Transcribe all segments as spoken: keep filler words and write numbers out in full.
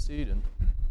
seated.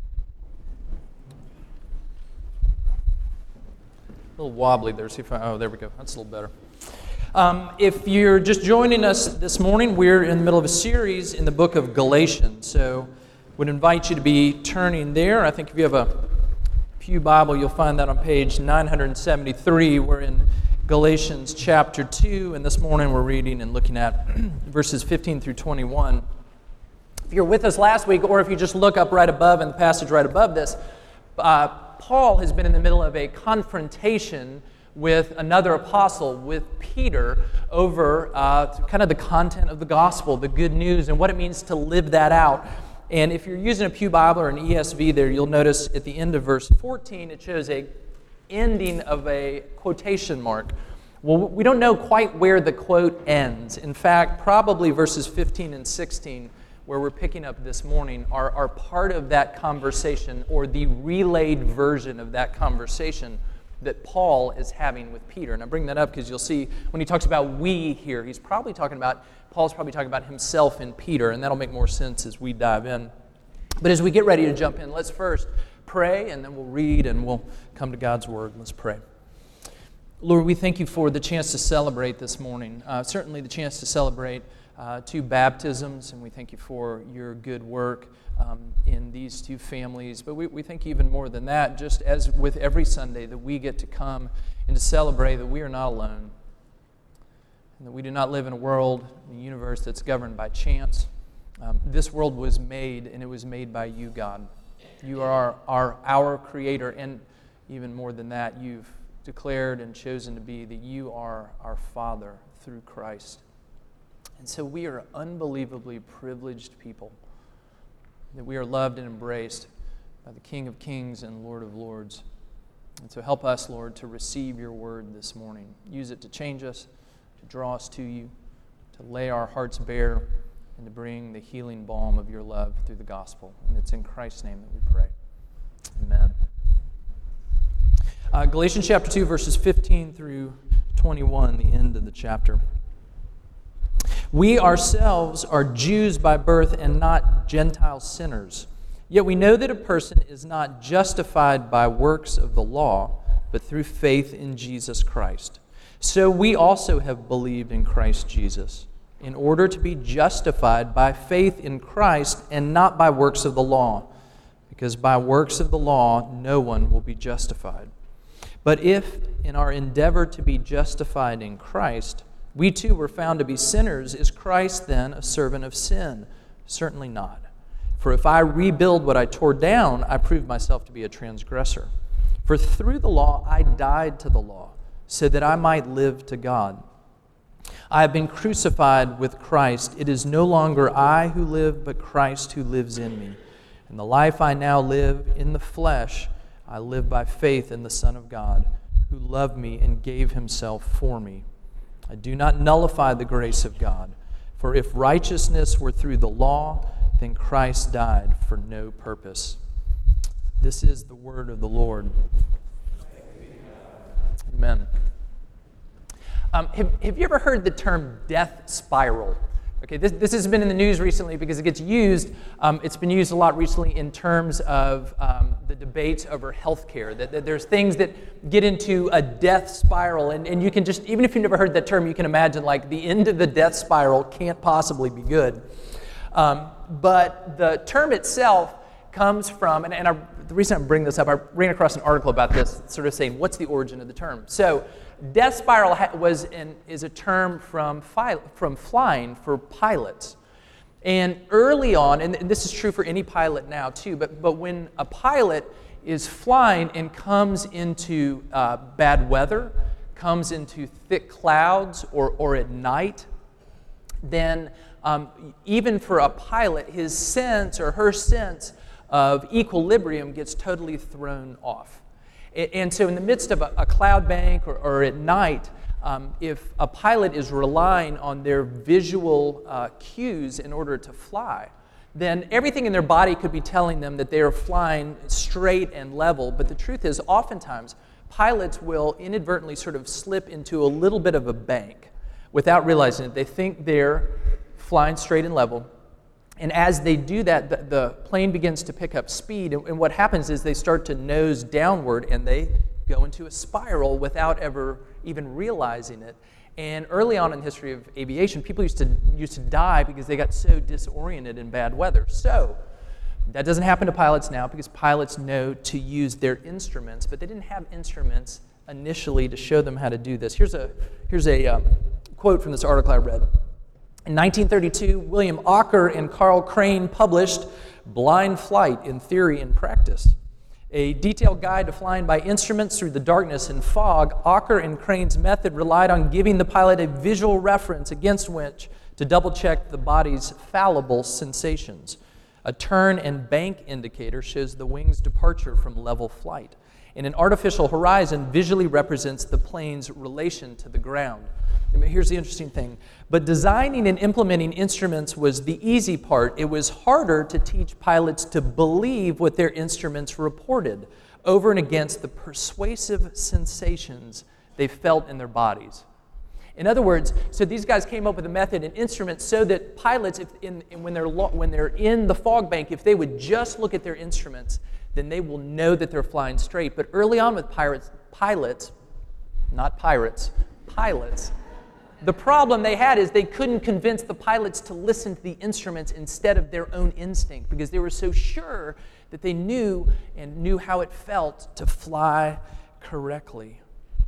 A little wobbly there. See if I, oh, there we go. That's a little better. Um, if you're just joining us this morning, we're in the middle of a series in the book of Galatians. So would invite you to be turning there. I think if you have a Pew Bible, you'll find that on page nine seventy-three. We're in Galatians chapter two, and this morning we're reading and looking at verses fifteen through twenty-one. If you're with us last week, or if you just look up right above in the passage right above this, uh, Paul has been in the middle of a confrontation with another apostle, with Peter, over uh, kind of the content of the gospel, the good news, and what it means to live that out. And if you're using a Pew Bible or an E S V there, you'll notice at the end of verse fourteen, it shows a ending of a quotation mark. Well, we don't know quite where the quote ends. In fact, probably verses fifteen and sixteen, where we're picking up this morning, are, are part of that conversation, or the relayed version of that conversation that Paul is having with Peter. And I bring that up because you'll see when he talks about we here, he's probably talking about, Paul's probably talking about himself and Peter, and that'll make more sense as we dive in. But as we get ready to jump in, let's first pray, and then we'll read, and we'll come to God's Word. Let's pray. Lord, we thank you for the chance to celebrate this morning, uh, certainly the chance to celebrate Uh, two baptisms, and we thank you for your good work um, in these two families. But we, we thank you even more than that, just as with every Sunday, that we get to come and to celebrate that we are not alone, and that we do not live in a world, in a universe that's governed by chance. Um, this world was made, and it was made by you, God. You are our, our, our Creator, and even more than that, you've declared and chosen to be that you are our Father through Christ. And so we are unbelievably privileged people, that we are loved and embraced by the King of Kings and Lord of Lords. And so help us, Lord, to receive your word this morning. Use it to change us, to draw us to you, to lay our hearts bare, and to bring the healing balm of your love through the gospel. And it's in Christ's name that we pray. Amen. Uh, Galatians chapter two, verses fifteen through twenty-one, the end of the chapter. We ourselves are Jews by birth and not Gentile sinners. Yet we know that a person is not justified by works of the law, but through faith in Jesus Christ. So we also have believed in Christ Jesus, in order to be justified by faith in Christ and not by works of the law, because by works of the law no one will be justified. But if, in our endeavor to be justified in Christ, we too were found to be sinners, is Christ then a servant of sin? Certainly not. For if I rebuild what I tore down, I prove myself to be a transgressor. For through the law I died to the law, so that I might live to God. I have been crucified with Christ. It is no longer I who live, but Christ who lives in me. And the life I now live in the flesh, I live by faith in the Son of God, who loved me and gave himself for me. I do not nullify the grace of God, for if righteousness were through the law, then Christ died for no purpose. This is the word of the Lord. Amen. Um, have, have you ever heard the term death spiral? Okay, this, this has been in the news recently because it gets used, um, it's been used a lot recently in terms of um, the debates over healthcare, that, that there's things that get into a death spiral, and, and you can just, even if you've never heard that term, you can imagine like the end of the death spiral can't possibly be good. Um, but the term itself comes from, and, and I, the reason I bring this up, I ran across an article about this, sort of saying, what's the origin of the term? So, death spiral was an, is a term from fi- from flying for pilots. And early on, and this is true for any pilot now too, but, but when a pilot is flying and comes into uh, bad weather, comes into thick clouds or, or at night, then um, even for a pilot, his sense or her sense of equilibrium gets totally thrown off. And so in the midst of a, a cloud bank or, or at night, um, if a pilot is relying on their visual uh, cues in order to fly, then everything in their body could be telling them that they are flying straight and level. But the truth is, oftentimes, pilots will inadvertently sort of slip into a little bit of a bank without realizing it. They think they're flying straight and level, And as they do that, the, the plane begins to pick up speed. And, and what happens is they start to nose downward, and they go into a spiral without ever even realizing it. And early on in the history of aviation, people used to used to die because they got so disoriented in bad weather. So that doesn't happen to pilots now because pilots know to use their instruments, but they didn't have instruments initially to show them how to do this. Here's a here's a um, quote from this article I read. In nineteen thirty-two, William Ocker and Carl Crane published Blind Flight in Theory and Practice, a detailed guide to flying by instruments through the darkness and fog. Ocker and Crane's method relied on giving the pilot a visual reference against which to double-check the body's fallible sensations. A turn and bank indicator shows the wing's departure from level flight, and an artificial horizon visually represents the plane's relation to the ground. Here's the interesting thing. But designing and implementing instruments was the easy part. It was harder to teach pilots to believe what their instruments reported over and against the persuasive sensations they felt in their bodies. In other words, so these guys came up with a method and instruments so that pilots, if in, when, they're lo- when they're in the fog bank, if they would just look at their instruments, then they will know that they're flying straight. But early on with pirates, pilots, not pirates, pilots, the problem they had is they couldn't convince the pilots to listen to the instruments instead of their own instinct because they were so sure that they knew and knew how it felt to fly correctly.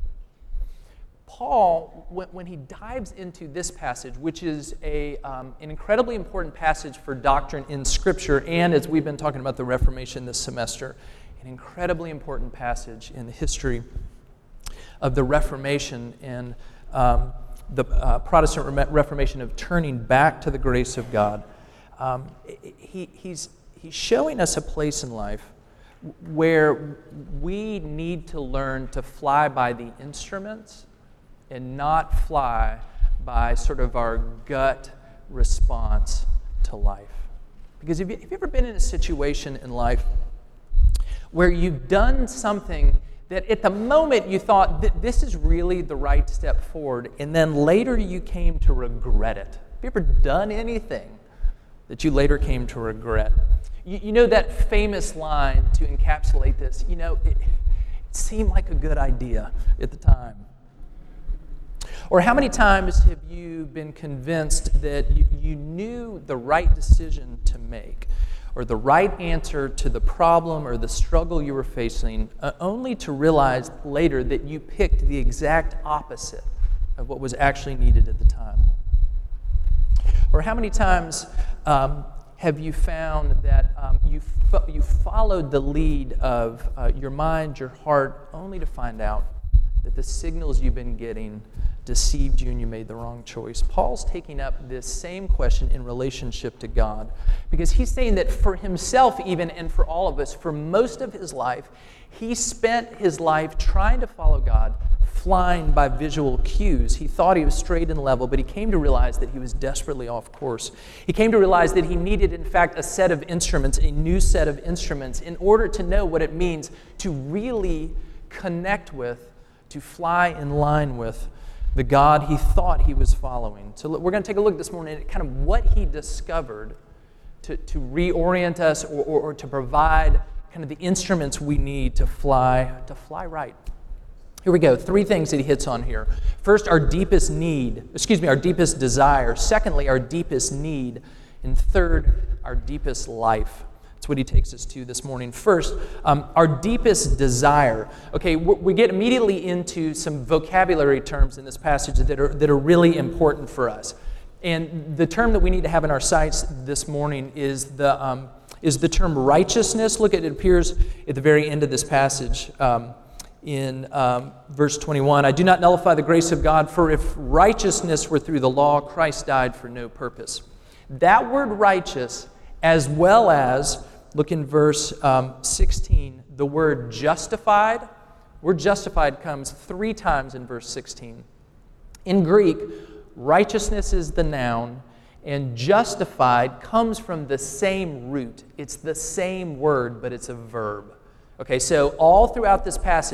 Paul, when, when he dives into this passage, which is a, um, an incredibly important passage for doctrine in Scripture, and as we've been talking about the Reformation this semester, an incredibly important passage in the history of the Reformation and um, the uh, Protestant Reformation of turning back to the grace of God. Um, he, he's, he's showing us a place in life where we need to learn to fly by the instruments and not fly by sort of our gut response to life. Because have you, have you ever been in a situation in life where you've done something that at the moment you thought that this is really the right step forward, and then later you came to regret it? Have you ever done anything that you later came to regret? You, you know that famous line to encapsulate this, you know, it, it seemed like a good idea at the time. Or how many times have you been convinced that you, you knew the right decision to make, or the right answer to the problem or the struggle you were facing, uh, only to realize later that you picked the exact opposite of what was actually needed at the time? Or how many times um, have you found that um, you, fo- you followed the lead of uh, your mind, your heart, only to find out that the signals you've been getting deceived you and you made the wrong choice? Paul's taking up this same question in relationship to God because he's saying that for himself even and for all of us, for most of his life, he spent his life trying to follow God, flying by visual cues. He thought he was straight and level, but he came to realize that he was desperately off course. He came to realize that he needed, in fact, a set of instruments, a new set of instruments, in order to know what it means to really connect with, to fly in line with the God he thought he was following. So we're going to take a look this morning at kind of what he discovered to, to reorient us or, or, or to provide kind of the instruments we need to fly, to fly right. Here we go. Three things that he hits on here. First, our deepest need. Excuse me, our deepest desire. Secondly, our deepest need. And third, our deepest life. That's what he takes us to this morning. First, um, our deepest desire. Okay, we get immediately into some vocabulary terms in this passage that are that are really important for us. And the term that we need to have in our sights this morning is the um, is the term righteousness. Look at it, it appears at the very end of this passage um, in um, verse twenty-one. I do not nullify the grace of God, for if righteousness were through the law, Christ died for no purpose. That word righteous, as well as look in verse um, sixteen, the word justified. Word justified comes three times in verse sixteen. In Greek, righteousness is the noun, and justified comes from the same root. It's the same word, but it's a verb. Okay, so all throughout this passage,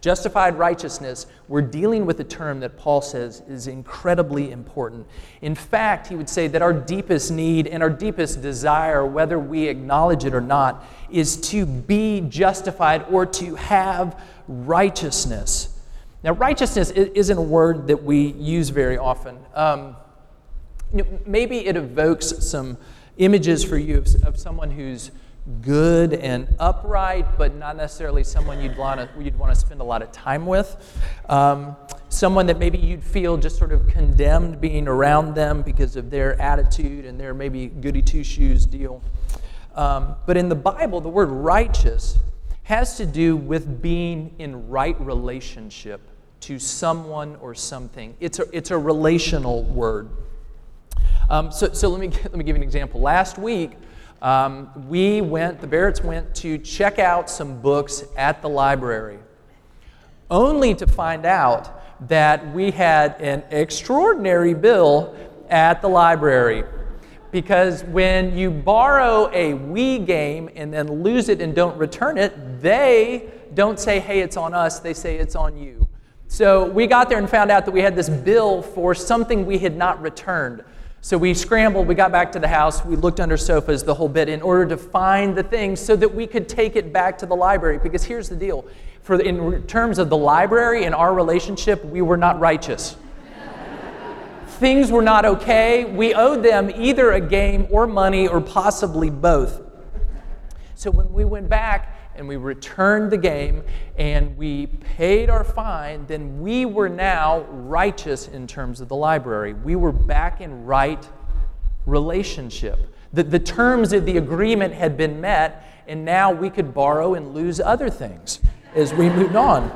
Justified righteousness, we're dealing with a term that Paul says is incredibly important. In fact, he would say that our deepest need and our deepest desire, whether we acknowledge it or not, is to be justified or to have righteousness. Now, righteousness isn't a word that we use very often. Um, you know, maybe it evokes some images for you of, of someone who's good and upright, but not necessarily someone you'd want to you'd want to spend a lot of time with. Um, someone that maybe you'd feel just sort of condemned being around them because of their attitude and their maybe goody two-shoes deal. Um, but in the Bible, the word righteous has to do with being in right relationship to someone or something. It's a it's a relational word. Um, so so let me let me give you an example. Last week, Um, we went, the Barretts went to check out some books at the library, only to find out that we had an extraordinary bill at the library. Because when you borrow a Wii game and then lose it and don't return it, they don't say, hey, it's on us, they say it's on you. So we got there and found out that we had this bill for something we had not returned. So we scrambled, we got back to the house, we looked under sofas, the whole bit, in order to find the thing so that we could take it back to the library. Because here's the deal. For the, in terms of the library and our relationship, we were not righteous. Things were not okay. We owed them either a game or money or possibly both. So when we went back and we returned the game and we paid our fine, then we were now righteous in terms of the library. We were back in right relationship. The, the terms of the agreement had been met, and now we could borrow and lose other things as we moved on.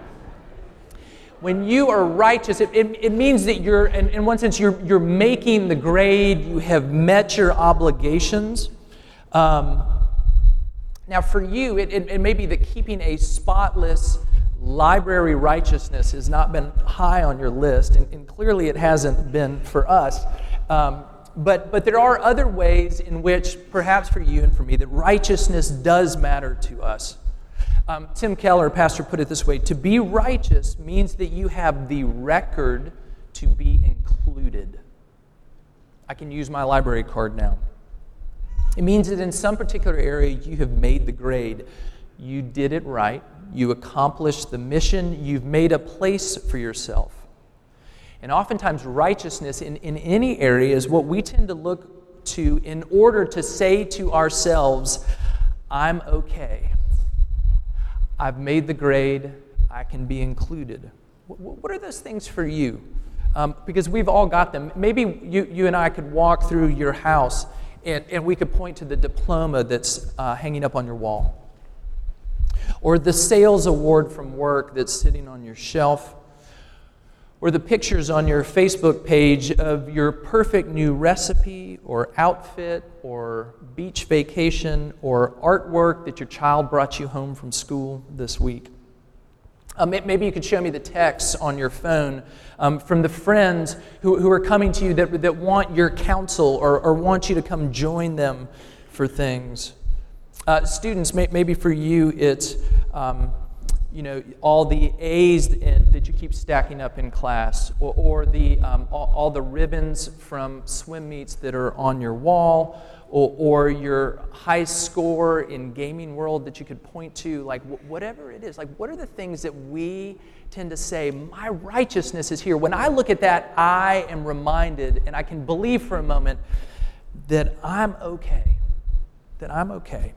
When you are righteous, it, it, it means that you're, in, in one sense, you're, you're making the grade, you have met your obligations. Um, Now for you, it, it, it may be that keeping a spotless library righteousness has not been high on your list, and, and clearly it hasn't been for us. Um, but, but there are other ways in which, perhaps for you and for me, that righteousness does matter to us. Um, Tim Keller, pastor, put it this way: to be righteous means that you have the record to be included. I can use my library card now. It means that in some particular area you have made the grade. You did it right. You accomplished the mission. You've made a place for yourself. And oftentimes righteousness in, in any area is what we tend to look to in order to say to ourselves, I'm okay. I've made the grade. I can be included. What, what are those things for you? Um, because we've all got them. Maybe you, you and I could walk through your house And, and we could point to the diploma that's uh, hanging up on your wall, or the sales award from work that's sitting on your shelf, or the pictures on your Facebook page of your perfect new recipe or outfit or beach vacation or artwork that your child brought you home from school this week. Uh, maybe you could show me the texts on your phone um, from the friends who, who are coming to you that, that want your counsel or, or want you to come join them for things. Uh, students, may, maybe for you it's um, you know all the A's in, that you keep stacking up in class, or, or the um, all, all the ribbons from swim meets that are on your wall, or, or your high score in gaming world that you could point to, like whatever it is. Like, what are the things that we tend to say, my righteousness is here. When I look at that, I am reminded, and I can believe for a moment, that I'm okay. That I'm okay.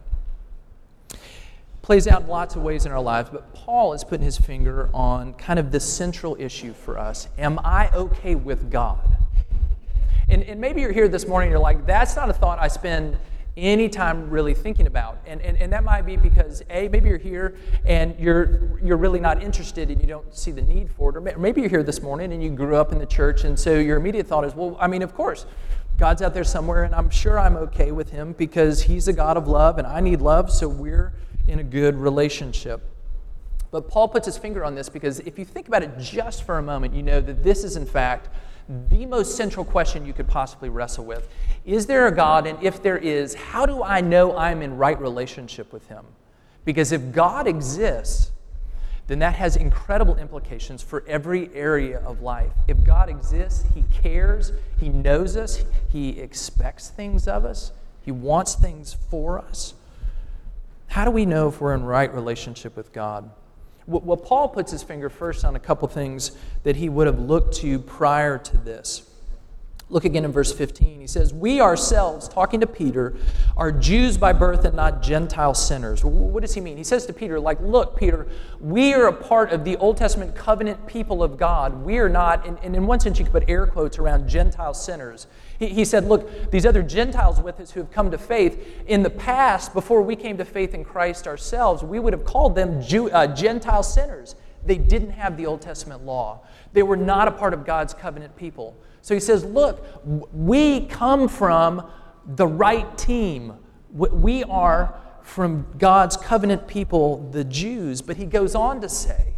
Plays out in lots of ways in our lives, but Paul is putting his finger on kind of the central issue for us. Am I okay with God? And, and maybe you're here this morning and you're like, that's not a thought I spend any time really thinking about. And, and, and that might be because, A, maybe you're here and you're you're really not interested and you don't see the need for it. Or maybe you're here this morning and you grew up in the church, and so your immediate thought is, well, I mean, of course, God's out there somewhere, and I'm sure I'm okay with him because he's a God of love and I need love, so we're in a good relationship. But Paul puts his finger on this because if you think about it just for a moment, you know that this is, in fact, the most central question you could possibly wrestle with. Is there a God? And if there is, how do I know I'm in right relationship with him? Because if God exists, then that has incredible implications for every area of life. If God exists, He cares, He knows us, He expects things of us, He wants things for us. How do we know if we're in right relationship with God? Well, Paul puts his finger first on a couple things that he would have looked to prior to this. Look again in verse fifteen. He says, "We ourselves," talking to Peter, "are Jews by birth and not Gentile sinners." What does he mean? He says to Peter, like, look, Peter, we are a part of the Old Testament covenant people of God. We are not, and, and in one sense you could put air quotes around Gentile sinners. He, he said, look, these other Gentiles with us who have come to faith, in the past, before we came to faith in Christ ourselves, we would have called them Jew, uh, Gentile sinners. They didn't have the Old Testament law. They were not a part of God's covenant people. So he says, look, we come from the right team. We are from God's covenant people, the Jews. But he goes on to say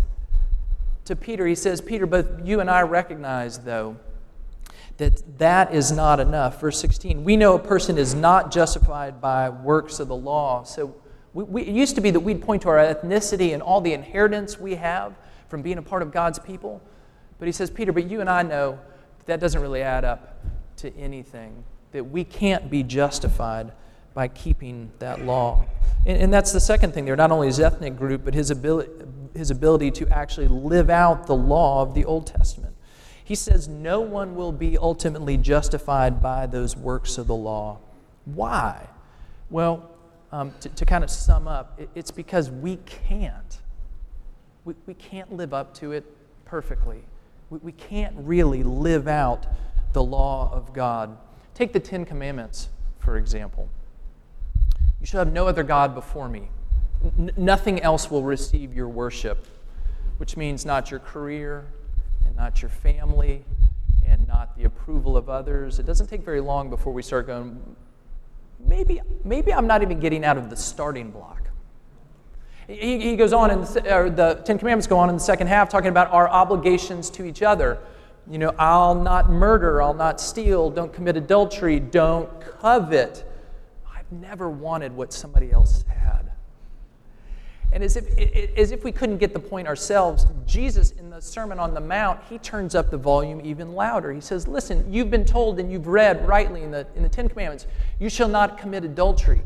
to Peter, he says, Peter, both you and I recognize, though, that that is not enough. Verse sixteen, we know a person is not justified by works of the law. So we, we, it used to be that we'd point to our ethnicity and all the inheritance we have from being a part of God's people. But he says, Peter, but you and I know that doesn't really add up to anything, that we can't be justified by keeping that law. And, and that's the second thing there, not only his ethnic group, but his ability, his ability to actually live out the law of the Old Testament. He says no one will be ultimately justified by those works of the law. Why? Well, um, to, to kind of sum up, it, it's because we can't. We, we can't live up to it perfectly. We can't really live out the law of God. Take the Ten Commandments, for example. You shall have no other God before me. N- nothing else will receive your worship, which means not your career, and not your family, and not the approval of others. It doesn't take very long before we start going, maybe, maybe I'm not even getting out of the starting block. He, he goes on, in the, or the Ten Commandments go on in the second half, talking about our obligations to each other. You know, I'll not murder, I'll not steal, don't commit adultery, don't covet. I've never wanted what somebody else had. And as if, as if we couldn't get the point ourselves, Jesus, in the Sermon on the Mount, he turns up the volume even louder. He says, listen, you've been told and you've read rightly in the, in the Ten Commandments, you shall not commit adultery.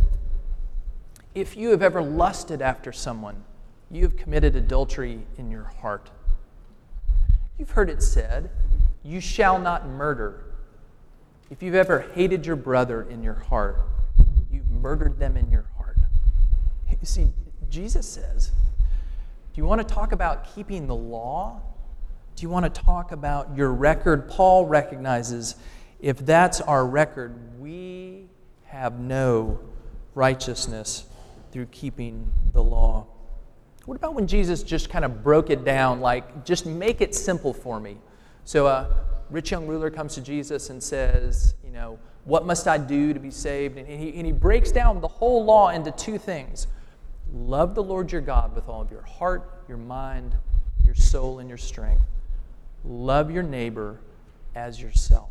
If you have ever lusted after someone, you have committed adultery in your heart. You've heard it said, you shall not murder. If you've ever hated your brother in your heart, you've murdered them in your heart. You see, Jesus says, do you want to talk about keeping the law? Do you want to talk about your record? Paul recognizes if that's our record, we have no righteousness through keeping the law. What about when Jesus just kind of broke it down, like, just make it simple for me? So a rich young ruler comes to Jesus and says, you know, what must I do to be saved? And he, and he breaks down the whole law into two things. Love the Lord your God with all of your heart, your mind, your soul, and your strength. Love your neighbor as yourself.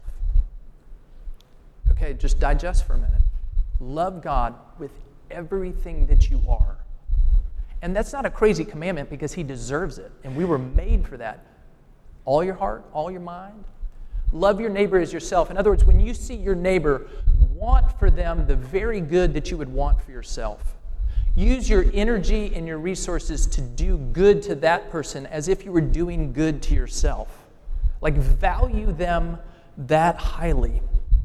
Okay, just digest for a minute. Love God with everything that you are. And that's not a crazy commandment because he deserves it. And we were made for that. All your heart, all your mind. Love your neighbor as yourself. In other words, when you see your neighbor, want for them the very good that you would want for yourself. Use your energy and your resources to do good to that person as if you were doing good to yourself. Like, value them that highly.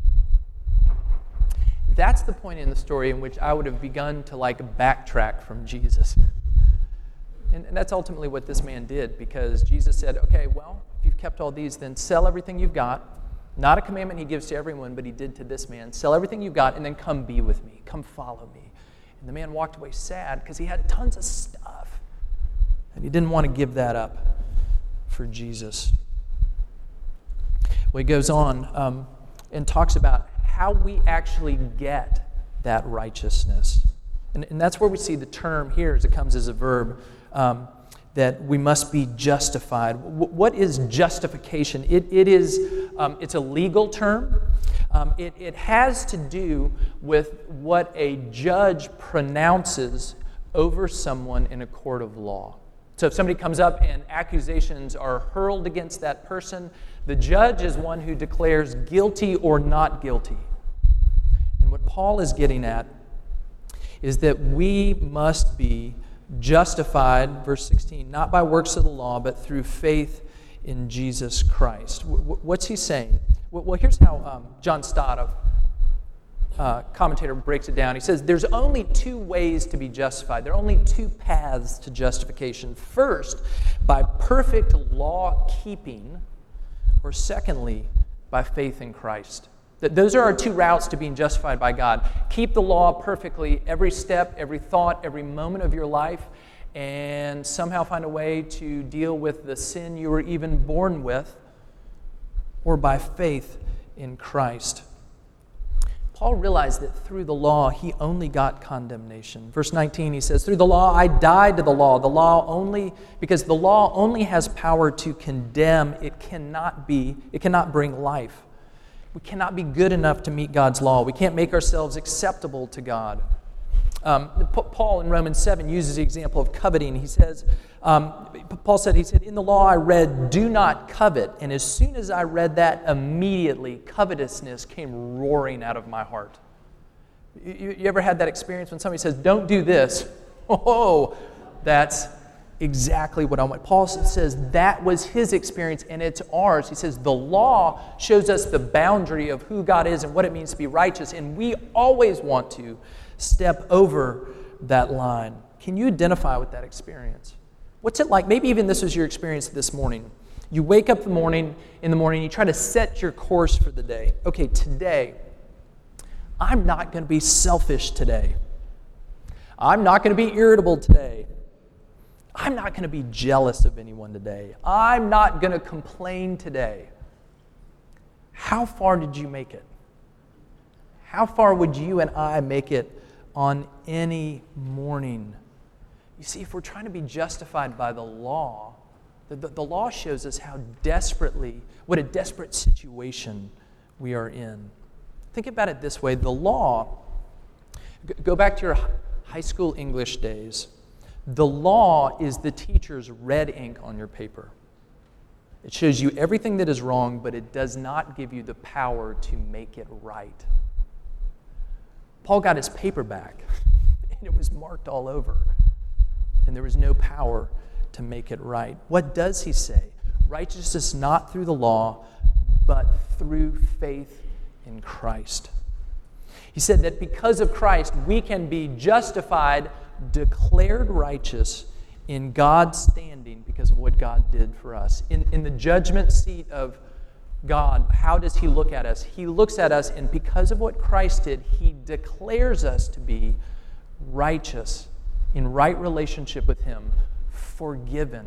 That's the point in the story in which I would have begun to like backtrack from Jesus. And, and that's ultimately what this man did, because Jesus said, okay, well, if you've kept all these, then sell everything you've got. Not a commandment he gives to everyone, but he did to this man. Sell everything you've got and then come be with me. Come follow me. And the man walked away sad because he had tons of stuff. And he didn't want to give that up for Jesus. Well, he goes on um, and talks about how we actually get that righteousness. And, and that's where we see the term here as it comes as a verb, um, that we must be justified. W- what is justification? It, it is, um, it's a legal term. Um, it, it has to do with what a judge pronounces over someone in a court of law. So if somebody comes up and accusations are hurled against that person, the judge is one who declares guilty or not guilty. And what Paul is getting at is that we must be justified, verse sixteen, not by works of the law, but through faith in Jesus Christ. What's he saying? Well, here's how um, John Stott, a uh, commentator, breaks it down. He says, there's only two ways to be justified. There are only two paths to justification. First, by perfect law-keeping, or secondly, by faith in Christ. Those are our two routes to being justified by God. Keep the law perfectly every step, every thought, every moment of your life, and somehow find a way to deal with the sin you were even born with, or by faith in Christ. Paul realized that through the law, he only got condemnation. Verse nineteen, he says, through the law, I died to the law. The law only, because the law only has power to condemn. It cannot be, it cannot bring life. We cannot be good enough to meet God's law. We can't make ourselves acceptable to God. Um, Paul in Romans seven uses the example of coveting. He says, um, Paul said, he said, in the law I read, do not covet. And as soon as I read that, immediately covetousness came roaring out of my heart. You, you ever had that experience when somebody says, don't do this? Oh, that's exactly what I want. Paul says that was his experience and it's ours. He says the law shows us the boundary of who God is and what it means to be righteous, and we always want to step over that line. Can you identify with that experience? What's it like? Maybe even this was your experience this morning. You wake up the morning in the morning, you try to set your course for the day. Okay, today, I'm not going to be selfish today. I'm not going to be irritable today. I'm not going to be jealous of anyone today. I'm not going to complain today. How far did you make it? How far would you and I make it on any morning? You see, if we're trying to be justified by the law, the, the, the law shows us how desperately, what a desperate situation we are in. Think about it this way. The law, go back to your high school English days. The law is the teacher's red ink on your paper. It shows you everything that is wrong, but it does not give you the power to make it right. Paul got his paper back, and it was marked all over, and there was no power to make it right. What does he say? Righteousness not through the law, but through faith in Christ. He said that because of Christ, we can be justified, declared righteous in God's standing because of what God did for us. In, in the judgment seat of God, how does he look at us? He looks at us, and because of what Christ did, he declares us to be righteous, in right relationship with him, forgiven.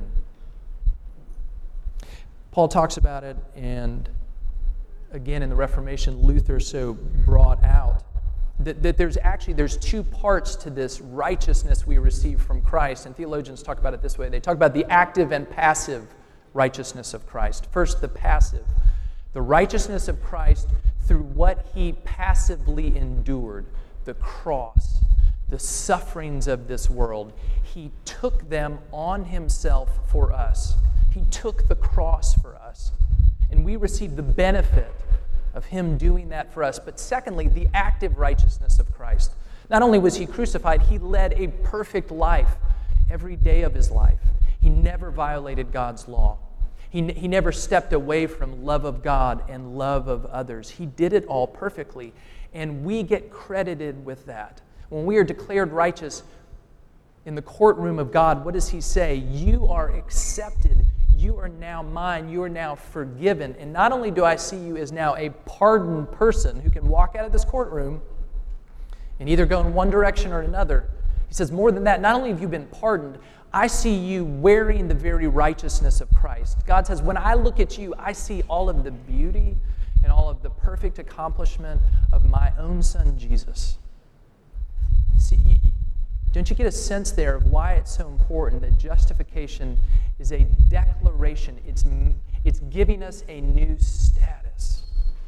Paul talks about it, and again in the Reformation, Luther so brought out that, that there's actually there's two parts to this righteousness we receive from Christ, and theologians talk about it this way. They talk about the active and passive righteousness of Christ. First, the passive. The righteousness of Christ through what he passively endured, the cross, the sufferings of this world. He took them on himself for us. He took the cross for us. And we receive the benefit of him doing that for us. But secondly, the active righteousness of Christ. Not only was he crucified, he led a perfect life every day of his life. He never violated God's law. He, he never stepped away from love of God and love of others. He did it all perfectly, and we get credited with that. When we are declared righteous in the courtroom of God, what does he say? You are accepted. You are now mine. You are now forgiven. And not only do I see you as now a pardoned person who can walk out of this courtroom and either go in one direction or another. He says, more than that, not only have you been pardoned, I see you wearing the very righteousness of Christ. God says, when I look at you, I see all of the beauty and all of the perfect accomplishment of my own son, Jesus. See, don't you get a sense there of why it's so important that justification is a declaration? It's, it's giving us a new status.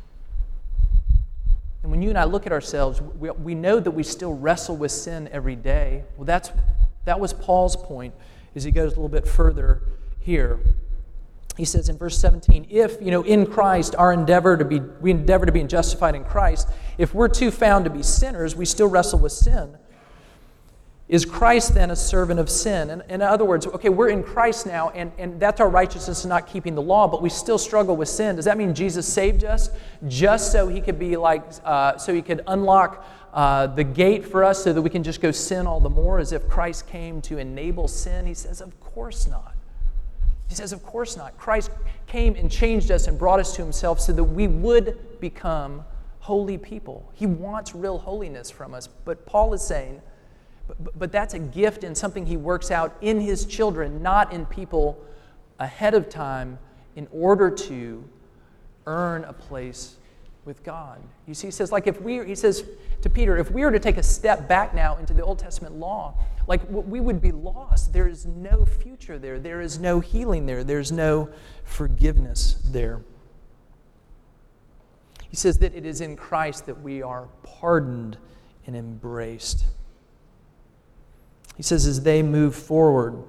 And when you and I look at ourselves, we, we know that we still wrestle with sin every day. Well, that's that was Paul's point is he goes a little bit further here. He says in verse seventeen, if, you know, in Christ, our endeavor to be, we endeavor to be justified in Christ, if we're too found to be sinners, we still wrestle with sin. Is Christ then a servant of sin? And in other words, okay, we're in Christ now, and, and that's our righteousness in not keeping the law, but we still struggle with sin. Does that mean Jesus saved us just so he could be like, uh, so he could unlock uh, the gate for us so that we can just go sin all the more as if Christ came to enable sin? He says, of course not. He says, of course not. Christ came and changed us and brought us to himself so that we would become holy people. He wants real holiness from us. But Paul is saying, but, but that's a gift and something he works out in his children, not in people ahead of time in order to earn a place with God. You see, he says, like if we, he says to Peter, if we were to take a step back now into the Old Testament law, like we would be lost. There is no future there. There is no healing there. There's no forgiveness there. He says that it is in Christ that we are pardoned and embraced. He says as they move forward,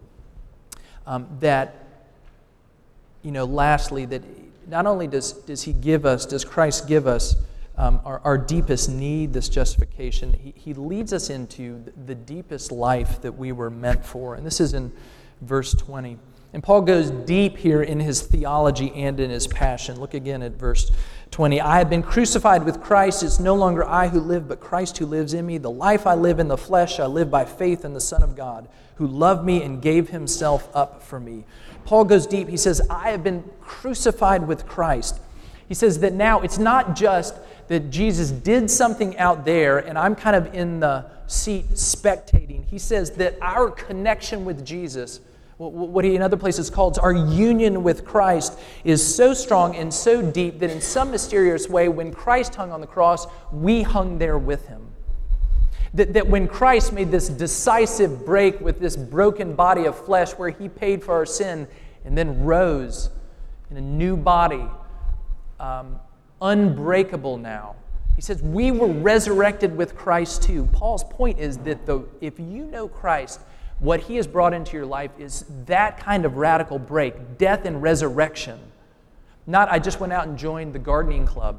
um, that, you know, lastly, that not only does, does he give us, does Christ give us um, our, our deepest need, this justification, he, he leads us into the deepest life that we were meant for. And this is in verse twenty. And Paul goes deep here in his theology and in his passion. Look again at verse twenty. I have been crucified with Christ. It's no longer I who live, but Christ who lives in me. The life I live in the flesh, I live by faith in the Son of God, who loved me and gave himself up for me. Paul goes deep. He says, I have been crucified with Christ. He says that now it's not just that Jesus did something out there and I'm kind of in the seat spectating. He says that our connection with Jesus, what he in other places calls our union with Christ, is so strong and so deep that in some mysterious way, when Christ hung on the cross, we hung there with him. That, that when Christ made this decisive break with this broken body of flesh where he paid for our sin and then rose in a new body, um, unbreakable now. He says we were resurrected with Christ too. Paul's point is that the, if you know Christ, what he has brought into your life is that kind of radical break, death and resurrection. Not I just went out and joined the gardening club.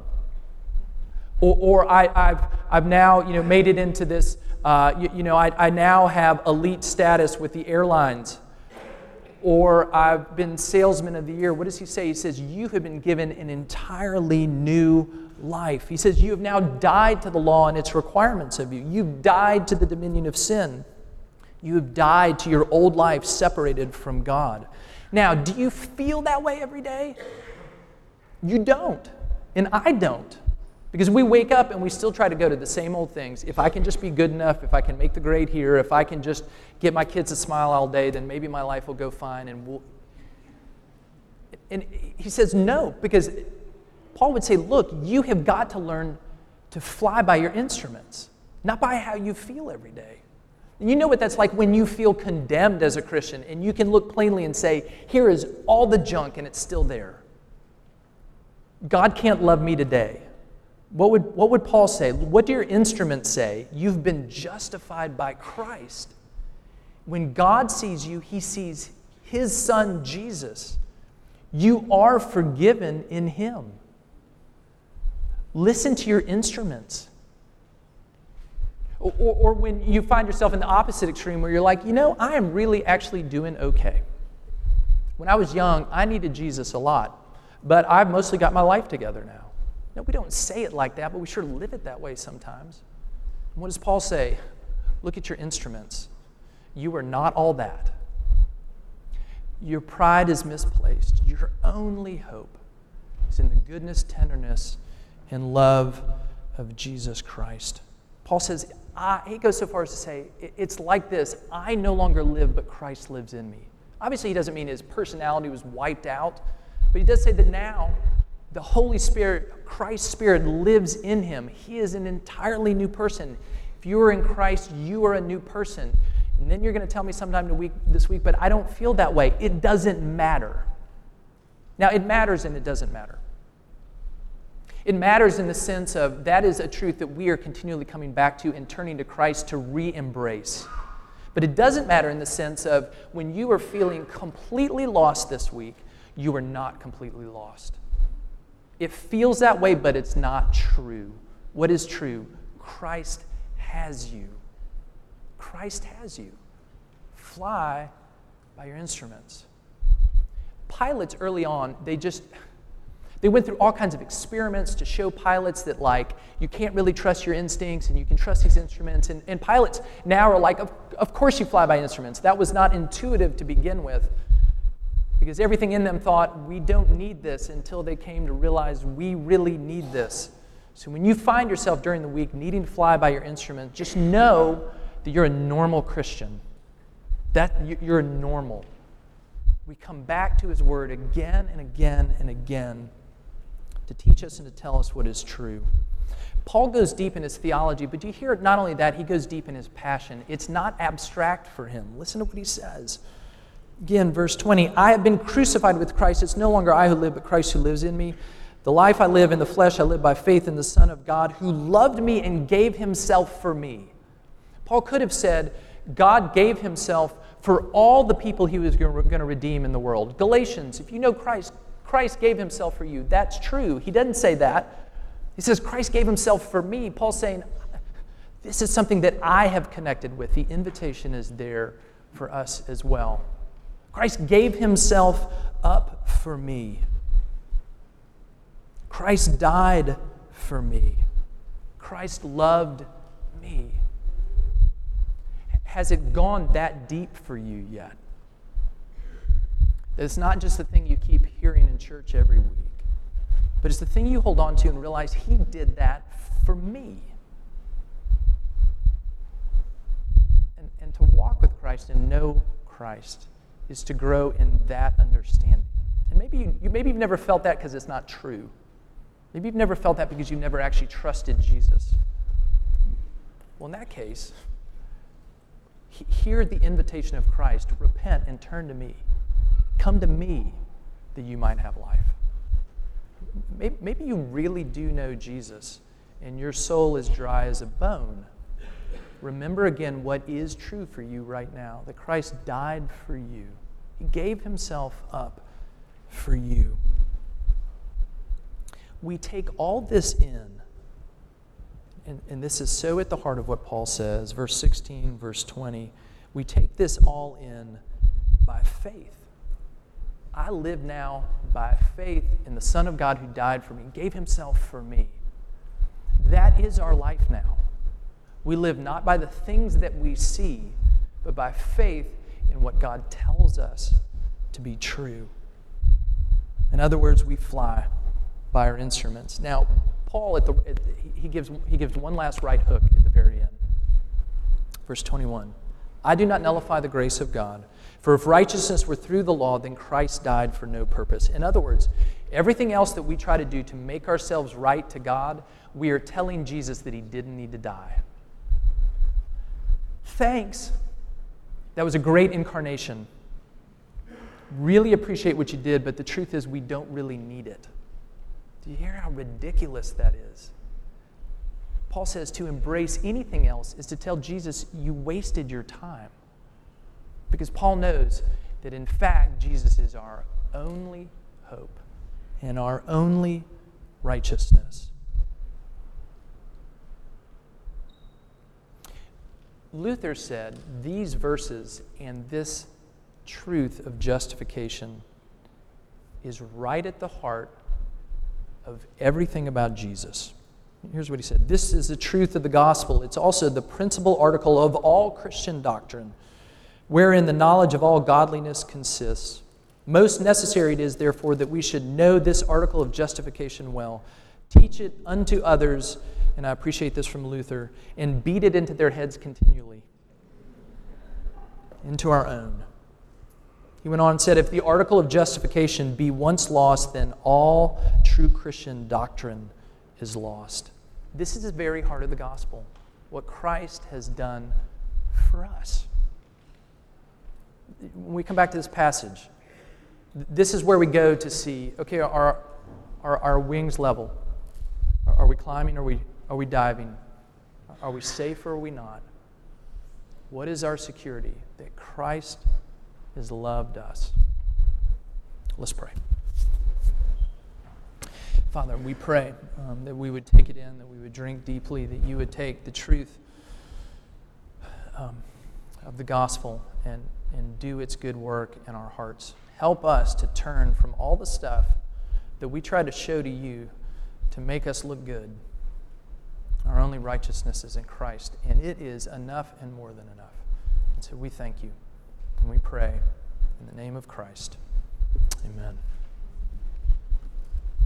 Or, or I, I've, I've now you know, made it into this, uh, you, you know, I, I now have elite status with the airlines. Or I've been salesman of the year. What does he say? He says, you have been given an entirely new life. He says, you have now died to the law and its requirements of you. You've died to the dominion of sin. You have died to your old life separated from God. Now, do you feel that way every day? You don't. And I don't. Because we wake up and we still try to go to the same old things. If I can just be good enough, if I can make the grade here, if I can just get my kids to smile all day, then maybe my life will go fine. And we'll... And he says no, because Paul would say, look, you have got to learn to fly by your instruments, not by how you feel every day. And you know what that's like when you feel condemned as a Christian and you can look plainly and say, here is all the junk and it's still there. God can't love me today. What would, what would Paul say? What do your instruments say? You've been justified by Christ. When God sees you, he sees his son Jesus. You are forgiven in him. Listen to your instruments. Or, or, or when you find yourself in the opposite extreme where you're like, you know, I am really actually doing okay. When I was young, I needed Jesus a lot, but I've mostly got my life together now. No, we don't say it like that, but we sure live it that way sometimes. And what does Paul say? Look at your instruments. You are not all that. Your pride is misplaced. Your only hope is in the goodness, tenderness, and love of Jesus Christ. Paul says, I, he goes so far as to say, it's like this. I no longer live, but Christ lives in me. Obviously, he doesn't mean his personality was wiped out, but he does say that now the Holy Spirit, Christ's Spirit, lives in him. He is an entirely new person. If you are in Christ, you are a new person. And then you're going to tell me sometime week, this week, but I don't feel that way. It doesn't matter. Now, it matters and it doesn't matter. It matters in the sense of that is a truth that we are continually coming back to and turning to Christ to re-embrace. But it doesn't matter in the sense of when you are feeling completely lost this week, you are not completely lost. It feels that way, but it's not true. What is true? Christ has you. Christ has you. Fly by your instruments. Pilots early on, they just, they went through all kinds of experiments to show pilots that, like, you can't really trust your instincts and you can trust these instruments. And, and pilots now are like, of, of course you fly by instruments. That was not intuitive to begin with, because everything in them thought, we don't need this, until they came to realize we really need this. So when you find yourself during the week needing to fly by your instrument, just know that you're a normal Christian. That you're normal. We come back to His Word again and again and again to teach us and to tell us what is true. Paul goes deep in his theology, but you hear not only that, he goes deep in his passion. It's not abstract for him. Listen to what he says. Again, verse twenty, I have been crucified with Christ. It's no longer I who live, but Christ who lives in me. The life I live in the flesh, I live by faith in the Son of God, who loved me and gave Himself for me. Paul could have said, God gave Himself for all the people He was going to redeem in the world. Galatians, if you know Christ, Christ gave Himself for you. That's true. He doesn't say that. He says, Christ gave Himself for me. Paul's saying, this is something that I have connected with. The invitation is there for us as well. Christ gave Himself up for me. Christ died for me. Christ loved me. Has it gone that deep for you yet? That it's not just the thing you keep hearing in church every week, but it's the thing you hold on to and realize He did that for me. And, and to walk with Christ and know Christ is to grow in that understanding. And maybe, you, you, maybe you've never felt that because it's not true. Maybe you've never felt that because you never actually trusted Jesus. Well, in that case, hear the invitation of Christ. Repent and turn to me. Come to me that you might have life. Maybe, maybe you really do know Jesus and your soul is dry as a bone. Remember again what is true for you right now, that Christ died for you. He gave Himself up for you. We take all this in, and, and this is so at the heart of what Paul says, verse sixteen, verse twenty. We take this all in by faith. I live now by faith in the Son of God who died for me, gave Himself for me. That is our life now. We live not by the things that we see, but by faith in what God tells us to be true. In other words, we fly by our instruments. Now, Paul, at the, at, he, gives, he gives one last right hook at the very end. Verse twenty-one, I do not nullify the grace of God, for if righteousness were through the law, then Christ died for no purpose. In other words, everything else that we try to do to make ourselves right to God, we are telling Jesus that He didn't need to die. Thanks. That was a great incarnation. Really appreciate what you did, but the truth is we don't really need it. Do you hear how ridiculous that is? Paul says to embrace anything else is to tell Jesus you wasted your time. Because Paul knows that in fact Jesus is our only hope and our only righteousness. Luther said these verses and this truth of justification is right at the heart of everything about Jesus. Here's what he said. This is the truth of the gospel. It's also the principal article of all Christian doctrine, wherein the knowledge of all godliness consists. Most necessary it is, therefore, that we should know this article of justification well, teach it unto others, and I appreciate this from Luther, and beat it into their heads continually, into our own. He went on and said, if the article of justification be once lost, then all true Christian doctrine is lost. This is the very heart of the gospel, what Christ has done for us. When we come back to this passage, this is where we go to see, okay, are our, our wings level? Are we climbing? Are we, are we diving? Are we safe or are we not? What is our security? That Christ has loved us. Let's pray. Father, we pray um, that we would take it in, that we would drink deeply, that you would take the truth um, of the gospel and, and do its good work in our hearts. Help us to turn from all the stuff that we try to show to you to make us look good. Our only righteousness is in Christ, and it is enough and more than enough. And so we thank you, and we pray in the name of Christ. Amen.